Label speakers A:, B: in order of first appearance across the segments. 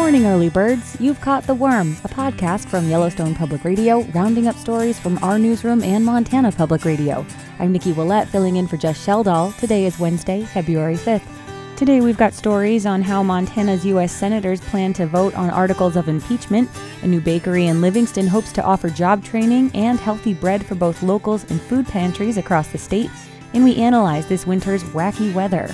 A: morning, early birds. You've caught The Worm, a podcast from Yellowstone Public Radio, rounding up stories from our newsroom and Montana Public Radio. I'm Nikki Willett, filling in for Jess Sheldall. Today is Wednesday, February 5th. Today we've got stories on how Montana's U.S. senators plan to vote on articles of impeachment, a new bakery in Livingston hopes to offer job training and healthy bread for both locals and food pantries across the state, and we analyze this winter's wacky weather.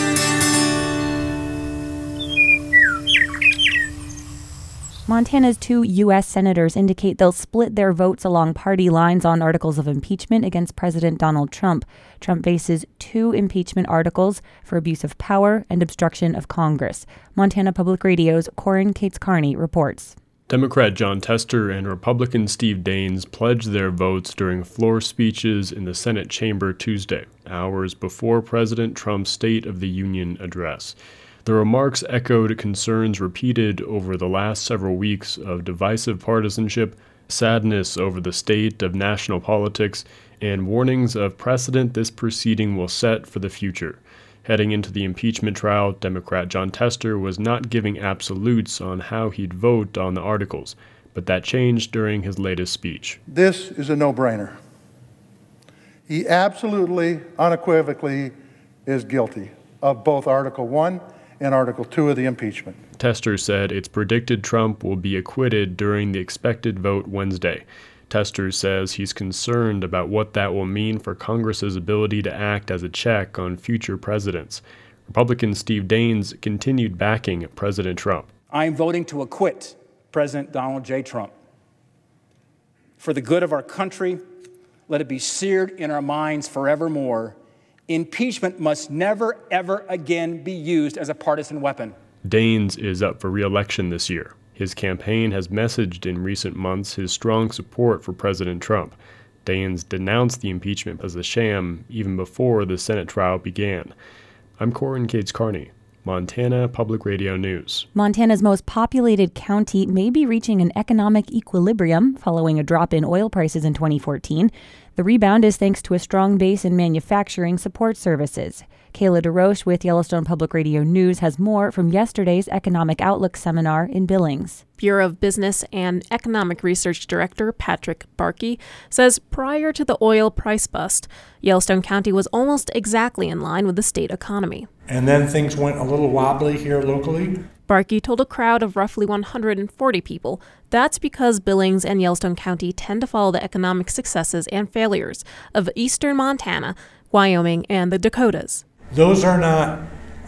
A: Montana's two U.S. senators indicate they'll split their votes along party lines on articles of impeachment against President Donald Trump. Trump faces 2 impeachment articles for abuse of power and obstruction of Congress. Montana Public Radio's Corin Cates-Carney reports.
B: Democrat Jon Tester and Republican Steve Daines pledged their votes during floor speeches in the Senate chamber Tuesday, hours before President Trump's State of the Union address. The remarks echoed concerns repeated over the last several weeks of divisive partisanship, sadness over the state of national politics, and warnings of precedent this proceeding will set for the future. Heading into the impeachment trial, Democrat Jon Tester was not giving absolutes on how he'd vote on the articles, but that changed during his latest speech.
C: This is a no-brainer. He absolutely, unequivocally is guilty of both Article 1 and Article 2 of the impeachment.
B: Tester said it's predicted Trump will be acquitted during the expected vote Wednesday. Tester says he's concerned about what that will mean for Congress's ability to act as a check on future presidents. Republican Steve Daines continued backing President Trump.
D: I am voting to acquit President Donald J. Trump. For the good of our country, let it be seared in our minds forevermore. Impeachment must never, ever again be used as a partisan weapon.
B: Daines is up for re-election this year. His campaign has messaged in recent months his strong support for President Trump. Daines denounced the impeachment as a sham even before the Senate trial began. I'm Corin Cates-Carney, Montana Public Radio News.
A: Montana's most populated county may be reaching an economic equilibrium following a drop in oil prices in 2014. The rebound is thanks to a strong base in manufacturing support services. Kayla DeRoche with Yellowstone Public Radio News has more from yesterday's Economic Outlook seminar in Billings.
E: Bureau of Business and Economic Research Director Patrick Barkey says prior to the oil price bust, Yellowstone County was almost exactly in line with the state economy.
F: And then things went a little wobbly here locally.
E: Barkey told a crowd of roughly 140 people that's because Billings and Yellowstone County tend to follow the economic successes and failures of eastern Montana, Wyoming, and the Dakotas.
F: Those are not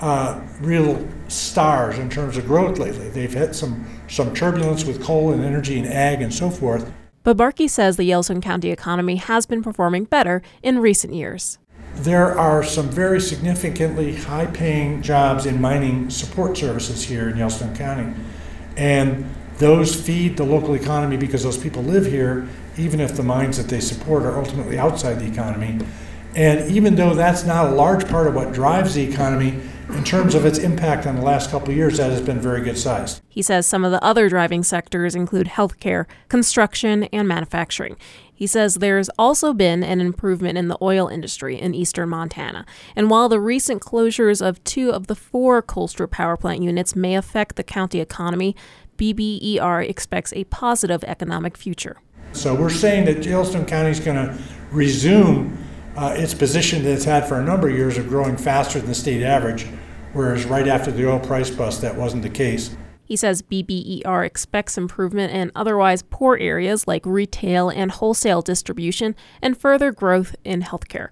F: real stars in terms of growth lately. They've had some turbulence with coal and energy and ag and so forth.
E: But Barkey says the Yellowstone County economy has been performing better in recent years.
F: There are some very significantly high-paying jobs in mining support services here in Yellowstone County. And those feed the local economy because those people live here, even if the mines that they support are ultimately outside the economy. And even though that's not a large part of what drives the economy, in terms of its impact on the last couple of years, that has been very good sized.
E: He says some of the other driving sectors include healthcare, construction, and manufacturing. He says there's also been an improvement in the oil industry in eastern Montana. And while the recent closures of 2 of the 4 Colstrip power plant units may affect the county economy, BBER expects a positive economic future.
F: So we're saying that Yellowstone County is going to resume its position that it's had for a number of years of growing faster than the state average, whereas right after the oil price bust, that wasn't the case.
E: He says BBER expects improvement in otherwise poor areas like retail and wholesale distribution and further growth in healthcare.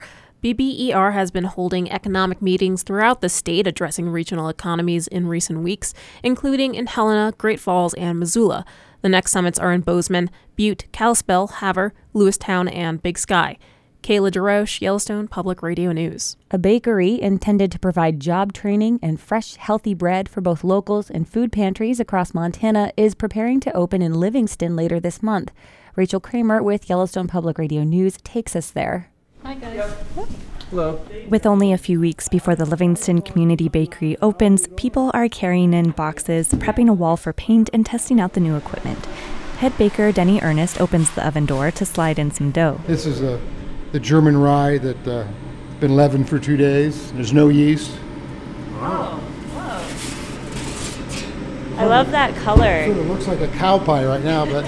E: BBER has been holding economic meetings throughout the state addressing regional economies in recent weeks, including in Helena, Great Falls, and Missoula. The next summits are in Bozeman, Butte, Kalispell, Havre, Lewistown, and Big Sky. Kayla DeRoche, Yellowstone Public Radio News.
A: A bakery intended to provide job training and fresh, healthy bread for both locals and food pantries across Montana is preparing to open in Livingston later this month. Rachel Kramer with Yellowstone Public Radio News takes us there.
G: Hi, guys.
H: Hello.
G: With only a few weeks before the Livingston Community Bakery opens, people are carrying in boxes, prepping a wall for paint, and testing out the new equipment. Head baker Denny Ernest opens the oven door to slide in some dough.
H: This is the German rye that been leavened for 2 days. There's no yeast.
G: Wow. I love that color.
H: Sort of looks like a cow pie right now, but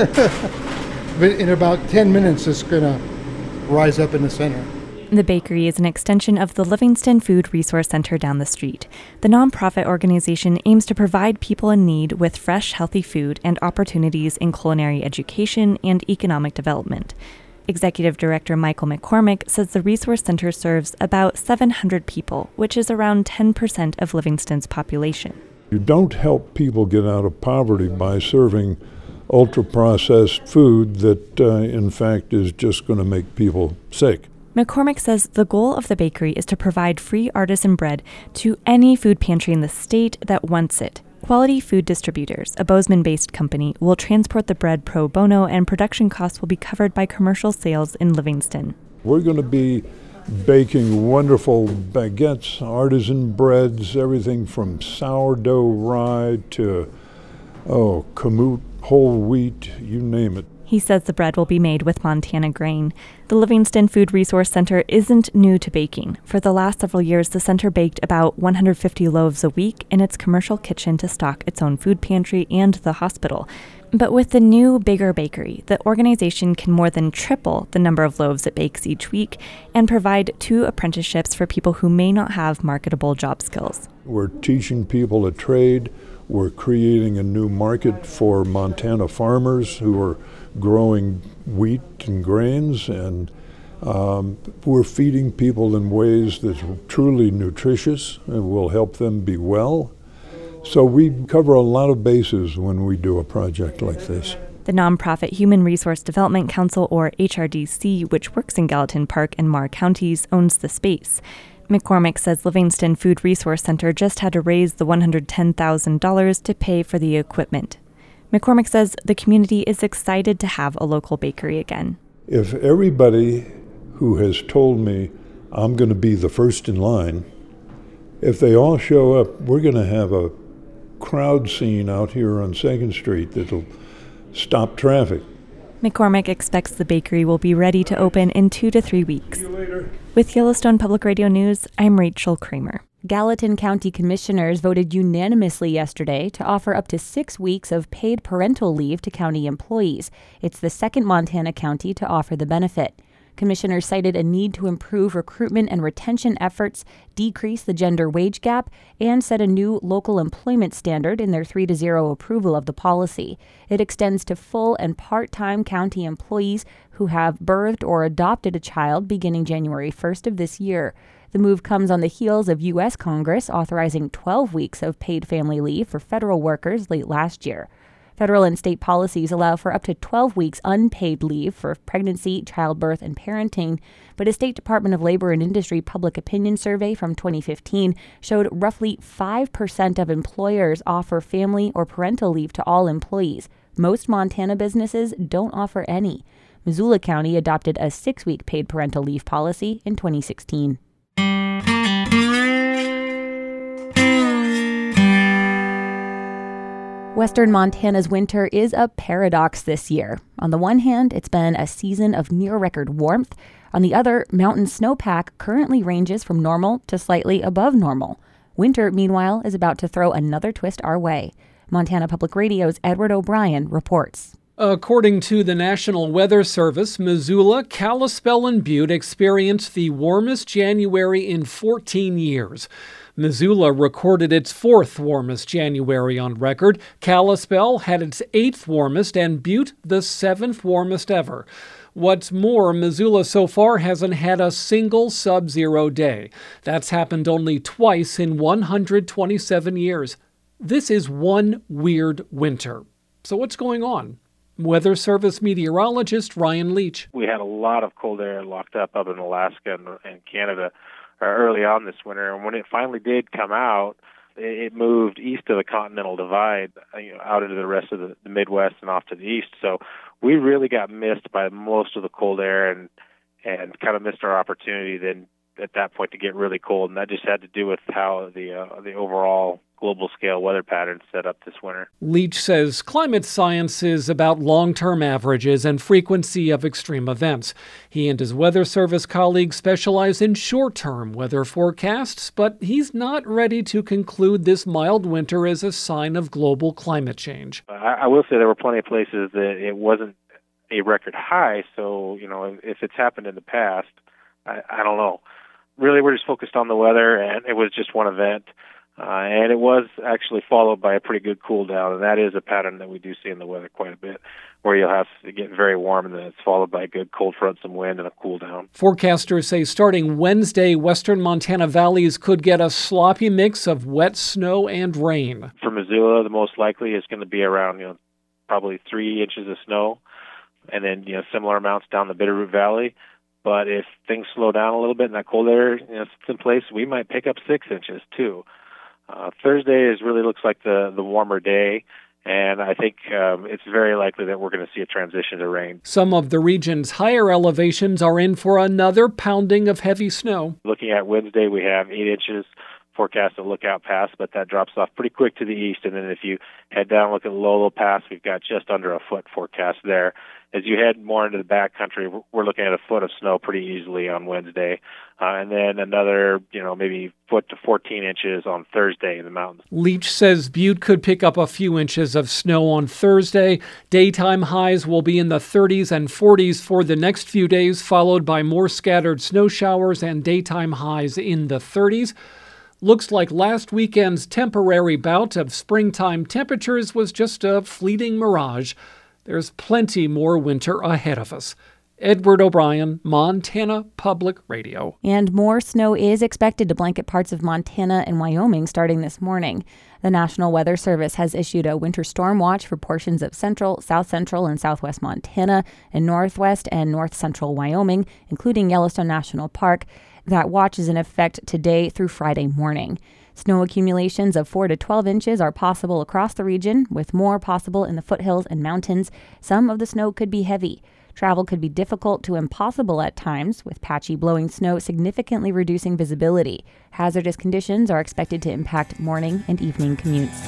H: but in about 10 minutes, it's going to rise up in the center.
G: The bakery is an extension of the Livingston Food Resource Center down the street. The nonprofit organization aims to provide people in need with fresh, healthy food and opportunities in culinary education and economic development. Executive Director Michael McCormick says the Resource Center serves about 700 people, which is around 10% of Livingston's population.
I: You don't help people get out of poverty by serving ultra-processed food that, in fact, is just going to make people sick.
G: McCormick says the goal of the bakery is to provide free artisan bread to any food pantry in the state that wants it. Quality Food Distributors, a Bozeman-based company, will transport the bread pro bono, and production costs will be covered by commercial sales in Livingston.
I: We're going to be baking wonderful baguettes, artisan breads, everything from sourdough rye to, kamut, whole wheat, you name it.
G: He says the bread will be made with Montana grain. The Livingston Food Resource Center isn't new to baking. For the last several years, the center baked about 150 loaves a week in its commercial kitchen to stock its own food pantry and the hospital. But with the new, bigger bakery, the organization can more than triple the number of loaves it bakes each week and provide 2 apprenticeships for people who may not have marketable job skills.
I: We're teaching people a trade. We're creating a new market for Montana farmers who are growing wheat and grains, and we're feeding people in ways that's truly nutritious and will help them be well. So we cover a lot of bases when we do a project like this.
G: The nonprofit Human Resource Development Council, or HRDC, which works in Gallatin Park and Marr counties, owns the space. McCormick says Livingston Food Resource Center just had to raise the $110,000 to pay for the equipment. McCormick says the community is excited to have a local bakery again.
I: If everybody who has told me I'm going to be the first in line, if they all show up, we're going to have a crowd scene out here on 2nd Street that'll stop traffic.
G: McCormick expects the bakery will be ready to open in 2 to 3 weeks.
I: See you later.
G: With Yellowstone Public Radio News, I'm Rachel Kramer.
A: Gallatin County Commissioners voted unanimously yesterday to offer up to 6 weeks of paid parental leave to county employees. It's the second Montana county to offer the benefit. Commissioners cited a need to improve recruitment and retention efforts, decrease the gender wage gap, and set a new local employment standard in their 3-0 approval of the policy. It extends to full and part-time county employees who have birthed or adopted a child beginning January 1st of this year. The move comes on the heels of U.S. Congress authorizing 12 weeks of paid family leave for federal workers late last year. Federal and state policies allow for up to 12 weeks unpaid leave for pregnancy, childbirth, and parenting, but a State Department of Labor and Industry public opinion survey from 2015 showed roughly 5% of employers offer family or parental leave to all employees. Most Montana businesses don't offer any. Missoula County adopted a 6-week paid parental leave policy in 2016. Western Montana's winter is a paradox this year. On the one hand, it's been a season of near-record warmth. On the other, mountain snowpack currently ranges from normal to slightly above normal. Winter, meanwhile, is about to throw another twist our way. Montana Public Radio's Edward O'Brien reports.
J: According to the National Weather Service, Missoula, Kalispell, and Butte experienced the warmest January in 14 years. Missoula recorded its 4th warmest January on record. Kalispell had its 8th warmest, and Butte the 7th warmest ever. What's more, Missoula so far hasn't had a single sub-zero day. That's happened only twice in 127 years. This is one weird winter. So what's going on? Weather Service meteorologist Ryan Leach.
K: We had a lot of cold air locked up in Alaska and Canada early on this winter, and when it finally did come out, it moved east of the Continental Divide, out into the rest of the Midwest and off to the east. So we really got missed by most of the cold air and kind of missed our opportunity then at that point to get really cold, and that just had to do with how the overall global scale weather patterns set up this winter.
J: Leach says climate science is about long-term averages and frequency of extreme events. He and his Weather Service colleagues specialize in short-term weather forecasts, but he's not ready to conclude this mild winter as a sign of global climate change.
K: I will say there were plenty of places that it wasn't a record high, so if it's happened in the past, I don't know. Really, we're just focused on the weather, and it was just one event. And it was actually followed by a pretty good cool down, and that is a pattern that we do see in the weather quite a bit, where you'll have to get very warm and then it's followed by a good cold front, some wind, and a cool down.
J: Forecasters say starting Wednesday, western Montana valleys could get a sloppy mix of wet snow and rain.
K: For Missoula, the most likely is going to be around probably 3 inches of snow, and then similar amounts down the Bitterroot Valley. But if things slow down a little bit and that cold air sits in place, we might pick up 6 inches too. Thursday really looks like the warmer day, and I think it's very likely that we're going to see a transition to rain.
J: Some of the region's higher elevations are in for another pounding of heavy snow.
K: Looking at Wednesday, we have 8 inches forecast at Lookout Pass, but that drops off pretty quick to the east. And then if you head down and look at Lolo Pass, we've got just under a foot forecast there. As you head more into the backcountry, we're looking at a foot of snow pretty easily on Wednesday, and then another, maybe foot to 14 inches on Thursday in the mountains.
J: Leach says Butte could pick up a few inches of snow on Thursday. Daytime highs will be in the 30s and 40s for the next few days, followed by more scattered snow showers and daytime highs in the 30s. Looks like last weekend's temporary bout of springtime temperatures was just a fleeting mirage. There's plenty more winter ahead of us. Edward O'Brien, Montana Public Radio.
A: And more snow is expected to blanket parts of Montana and Wyoming starting this morning. The National Weather Service has issued a winter storm watch for portions of central, south central, and southwest Montana and northwest and north central Wyoming, including Yellowstone National Park. That watch is in effect today through Friday morning. Snow accumulations of 4 to 12 inches are possible across the region, with more possible in the foothills and mountains. Some of the snow could be heavy. Travel could be difficult to impossible at times, with patchy blowing snow significantly reducing visibility. Hazardous conditions are expected to impact morning and evening commutes.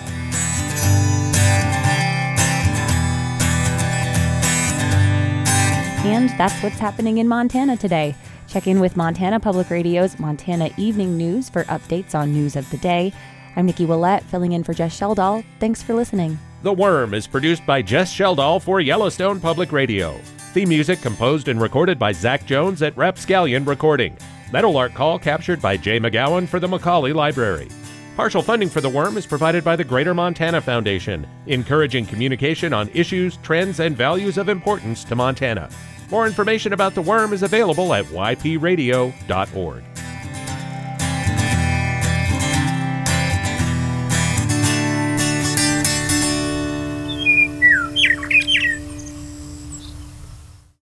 A: And that's what's happening in Montana today. Check in with Montana Public Radio's Montana Evening News for updates on news of the day. I'm Nikki Willett, filling in for Jess Sheldall. Thanks for listening.
L: The Worm is produced by Jess Sheldall for Yellowstone Public Radio. Theme music composed and recorded by Zach Jones at Rapscallion Recording. Metal art call captured by Jay McGowan for the Macaulay Library. Partial funding for The Worm is provided by the Greater Montana Foundation, encouraging communication on issues, trends, and values of importance to Montana. More information about The Worm is available at ypradio.org.